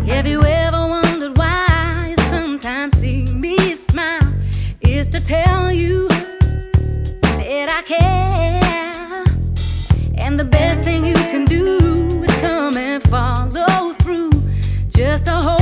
Have you ever wondered why you sometimes see me smile? Is to tell you that I care. And the best thing you can do is come and follow through. Just to hold